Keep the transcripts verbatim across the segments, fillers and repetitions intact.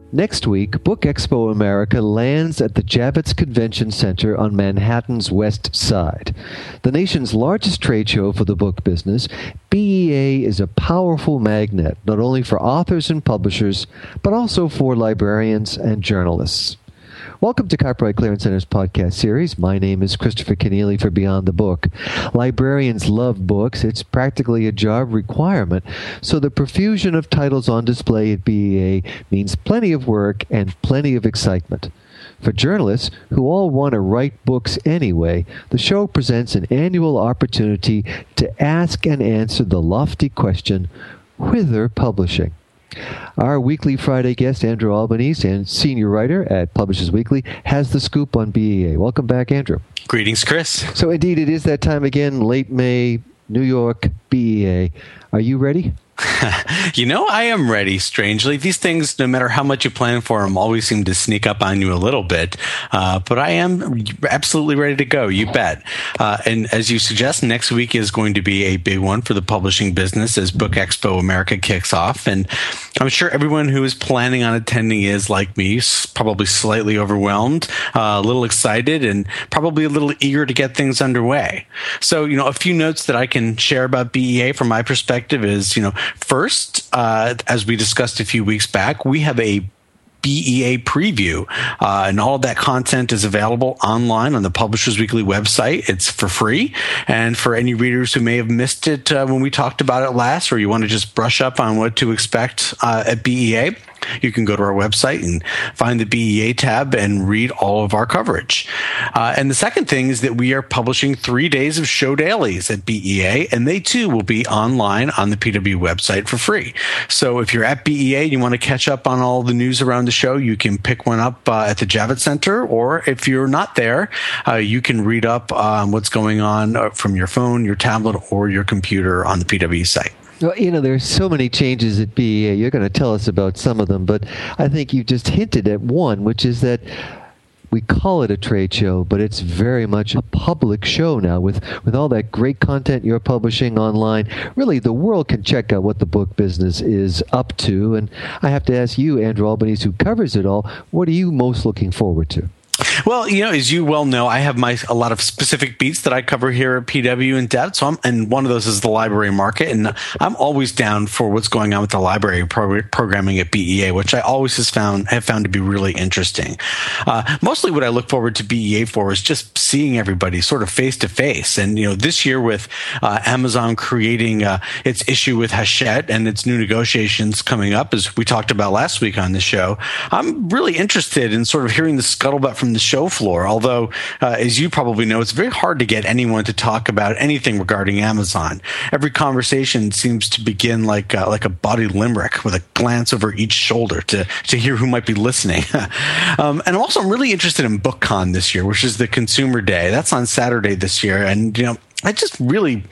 Next week, Book Expo America lands at the Javits Convention Center on Manhattan's West Side. The nation's largest trade show for the book business, B E A is a powerful magnet not only for authors and publishers, but also for librarians and journalists. Welcome to Copyright Clearance Center's podcast series. My name is Christopher Keneally for Beyond the Book. Librarians love books. It's practically a job requirement, so the profusion of titles on display at B E A means plenty of work and plenty of excitement. For journalists who all want to write books anyway, the show presents an annual opportunity to ask and answer the lofty question, whither publishing? Our weekly Friday guest, Andrew Albanese, and senior writer at Publishers Weekly, has the scoop on B E A. Welcome back, Andrew. Greetings, Chris. So indeed, it is that time again, late May, New York, B E A. Are you ready? You know, I am ready, strangely. These things, no matter how much you plan for them, always seem to sneak up on you a little bit. Uh, but I am absolutely ready to go, you bet. Uh, and as you suggest, next week is going to be a big one for the publishing business as Book Expo America kicks off. And I'm sure everyone who is planning on attending is, like me, probably slightly overwhelmed, uh, a little excited, and probably a little eager to get things underway. So, you know, a few notes that I can share about B E A from my perspective is, you know, First, uh, as we discussed a few weeks back, we have a B E A preview, uh, and all of that content is available online on the Publishers Weekly website. It's for free, and for any readers who may have missed it uh, when we talked about it last, or you want to just brush up on what to expect uh, at B E A, you can go to our website and find the B E A tab and read all of our coverage. Uh, and the second thing is that we are publishing three days of show dailies at B E A, and they too will be online on the P W website for free. So if you're at B E A and you want to catch up on all the news around the show, you can pick one up uh, at the Javits Center, or if you're not there, uh, you can read up on what's going on from your phone, your tablet, or your computer on the P W site. Well, you know, there's so many changes at B E A. You're going to tell us about some of them, but I think you just hinted at one, which is that we call it a trade show, but it's very much a public show now with, with all that great content you're publishing online. Really, the world can check out what the book business is up to. And I have to ask you, Andrew Albanese, who covers it all, what are you most looking forward to? Well, you know, as you well know, I have my a lot of specific beats that I cover here at P W in depth. So I'm, and one of those is the library market, and I'm always down for what's going on with the library pro- programming at B E A, which I always has found have found to be really interesting. Uh, mostly, what I look forward to B E A for is just seeing everybody sort of face to face. And you know, this year with uh, Amazon creating uh, its issue with Hachette and its new negotiations coming up, as we talked about last week on the show, I'm really interested in sort of hearing the scuttlebutt from the show floor. Although, uh, as you probably know, it's very hard to get anyone to talk about anything regarding Amazon. Every conversation seems to begin like uh, like a body limerick with a glance over each shoulder to to hear who might be listening. um, and also, I'm really interested in BookCon this year, which is the Consumer Day. That's on Saturday this year, and you know, I just really,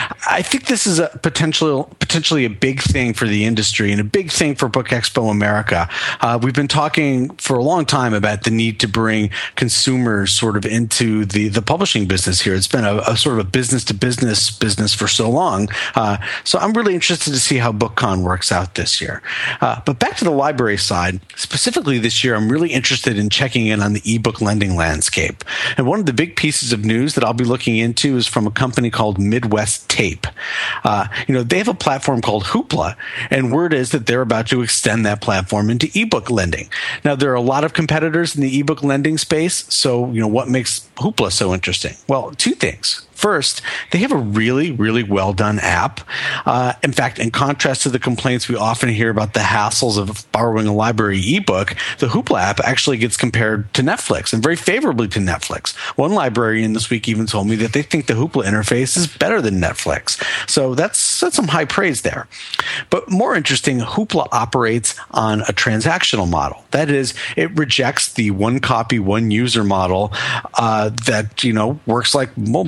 I think this is a potential, potentially a big thing for the industry and a big thing for Book Expo America. Uh, we've been talking for a long time about the need to bring consumers sort of into the, the publishing business here. It's been a, a sort of a business to business business for so long. Uh, so I'm really interested to see how BookCon works out this year. Uh, but back to the library side, specifically this year, I'm really interested in checking in on the ebook lending landscape. And one of the big pieces of news that I'll be looking into is from a company called Midwest Tape. Uh, you know, they have a platform called Hoopla, and word is that they're about to extend that platform into ebook lending. Now, there are a lot of competitors in the ebook lending space, so, you know, what makes Hoopla so interesting? Well, two things. First, they have a really, really well-done app. Uh, in fact, in contrast to the complaints we often hear about the hassles of borrowing a library ebook, the Hoopla app actually gets compared to Netflix, and very favorably to Netflix. One librarian this week even told me that they think the Hoopla interface is better than Netflix. So that's, that's some high praise there. But more interesting, Hoopla operates on a transactional model. That is, it rejects the one copy, one user model uh, that, you know, works like mo- most apps.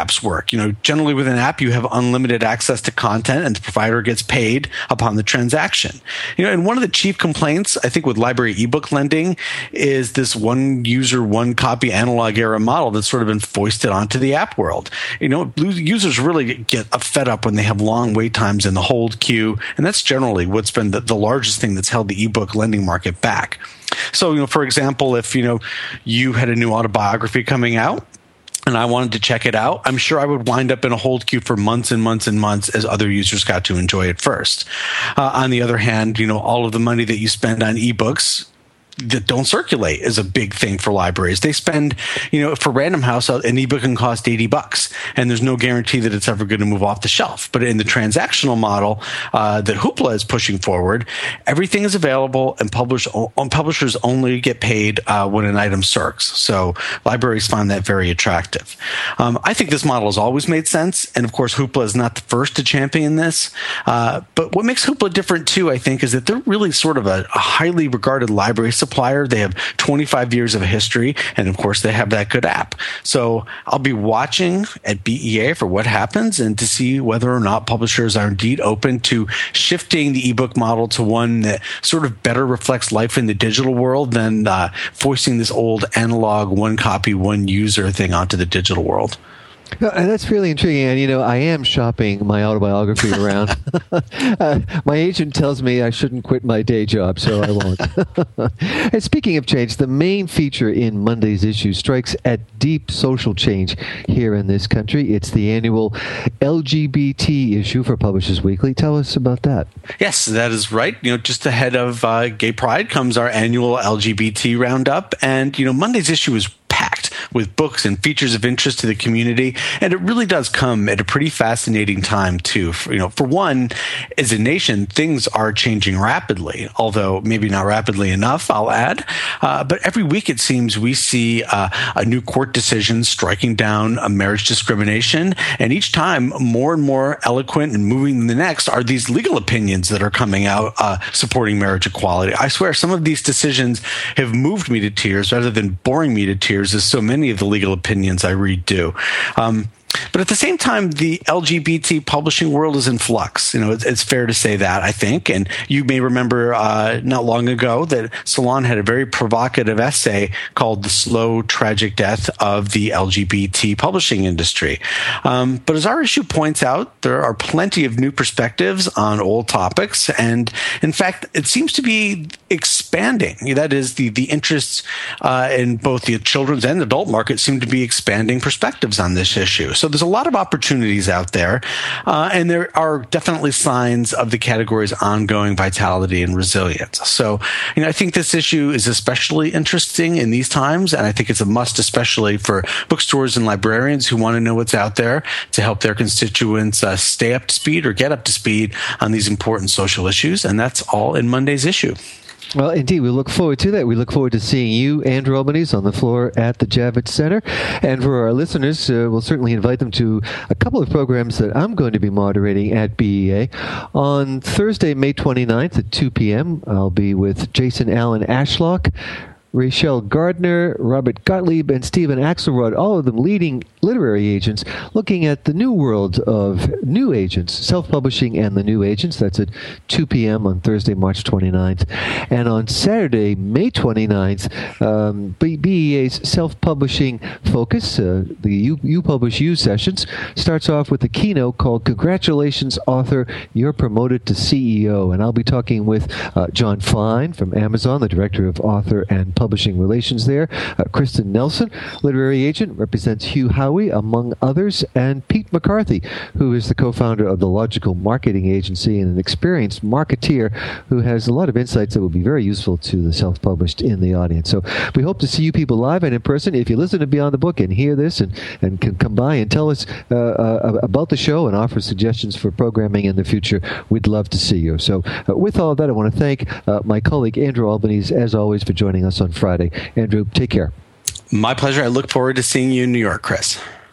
apps work. You know, generally with an app, you have unlimited access to content and the provider gets paid upon the transaction. You know, and one of the chief complaints, I think, with library ebook lending is this one user, one copy analog era model that's sort of been foisted onto the app world. You know, users really get fed up when they have long wait times in the hold queue, and that's generally what's been the, the largest thing that's held the ebook lending market back. So, you know, for example, if, you know, you had a new autobiography coming out and I wanted to check it out, I'm sure I would wind up in a hold queue for months and months and months as other users got to enjoy it first. Uh, on the other hand, you know, all of the money that you spend on ebooks that don't circulate is a big thing for libraries. They spend, you know, for Random House, an ebook can cost eighty bucks, and there's no guarantee that it's ever going to move off the shelf. But in the transactional model uh, that Hoopla is pushing forward, everything is available, and publish, publishers only get paid uh, when an item circs. So libraries find that very attractive. Um, I think this model has always made sense, and of course, Hoopla is not the first to champion this. Uh, but what makes Hoopla different too, I think, is that they're really sort of a, a highly regarded library supplier. They have twenty-five years of history, and of course they have that good app. So I'll be watching at B E A for what happens and to see whether or not publishers are indeed open to shifting the ebook model to one that sort of better reflects life in the digital world than uh, foisting this old analog one copy, one user thing onto the digital world. No, and that's really intriguing. And, you know, I am shopping my autobiography around. uh, my agent tells me I shouldn't quit my day job, so I won't. And speaking of change, the main feature in Monday's issue strikes at deep social change here in this country. It's the annual L G B T issue for Publishers Weekly. Tell us about that. Yes, that is right. You know, just ahead of uh, Gay Pride comes our annual L G B T roundup. And, you know, Monday's issue is packed with books and features of interest to the community, and it really does come at a pretty fascinating time too. For, you know, for one, as a nation, things are changing rapidly, although maybe not rapidly enough, I'll add. Uh, but every week it seems we see uh, a new court decision striking down a marriage discrimination, and each time more and more eloquent and moving than the next are these legal opinions that are coming out uh, supporting marriage equality. I swear some of these decisions have moved me to tears rather than boring me to tears, as so many of the legal opinions I read do. Um, But at the same time, the L G B T publishing world is in flux. You know, it's, it's fair to say that, I think. And you may remember uh, not long ago that Salon had a very provocative essay called "The Slow, Tragic Death of the L G B T Publishing Industry." Um, but as our issue points out, there are plenty of new perspectives on old topics. And in fact, it seems to be expanding. That is, the, the interests uh, in both the children's and adult market seem to be expanding perspectives on this issue. So there's a lot of opportunities out there, uh, and there are definitely signs of the category's ongoing vitality and resilience. So, you know, I think this issue is especially interesting in these times, and I think it's a must, especially for bookstores and librarians who want to know what's out there to help their constituents uh, stay up to speed or get up to speed on these important social issues, and that's all in Monday's issue. Well, indeed, we look forward to that. We look forward to seeing you, Andrew Albanese, on the floor at the Javits Center. And for our listeners, uh, we'll certainly invite them to a couple of programs that I'm going to be moderating at B E A. On Thursday, May twenty-ninth at two p.m., I'll be with Jason Allen Ashlock, Rachel Gardner, Robert Gottlieb, and Stephen Axelrod, all of them leading literary agents, looking at the new world of new agents, self-publishing and the new agents. That's at two p.m. on Thursday, March twenty-ninth. And on Saturday, May twenty-ninth, um, B E A's self-publishing focus, uh, the you, you Publish You sessions, starts off with a keynote called Congratulations, Author, You're Promoted to C E O. And I'll be talking with uh, John Fine from Amazon, the Director of Author and Publishing Relations there. Uh, Kristen Nelson, literary agent, represents Hugh Howey, among others, and Pete McCarthy, who is the co-founder of the Logical Marketing Agency and an experienced marketeer who has a lot of insights that will be very useful to the self-published in the audience. So we hope to see you people live and in person. If you listen to Beyond the Book and hear this and, and can come by and tell us uh, uh, about the show and offer suggestions for programming in the future, we'd love to see you. So uh, with all of that, I want to thank uh, my colleague Andrew Albanese, as always, for joining us on Friday. Andrew, take care. My pleasure. I look forward to seeing you in New York, Chris.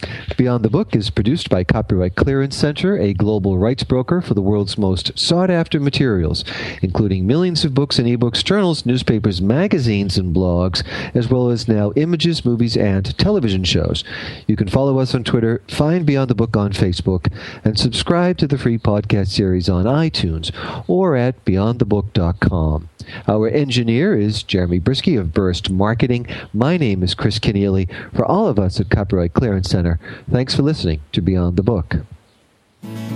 Beyond the Book is produced by Copyright Clearance Center, a global rights broker for the world's most sought-after materials, including millions of books and ebooks, journals, newspapers, magazines, and blogs, as well as now images, movies, and television shows. You can follow us on Twitter, find Beyond the Book on Facebook, and subscribe to the free podcast series on iTunes or at beyond the book dot com. Our engineer is Jeremy Brisky of Burst Marketing. My name is Chris Kenneally. For all of us at Copyright Clearance Center, thanks for listening to Beyond the Book.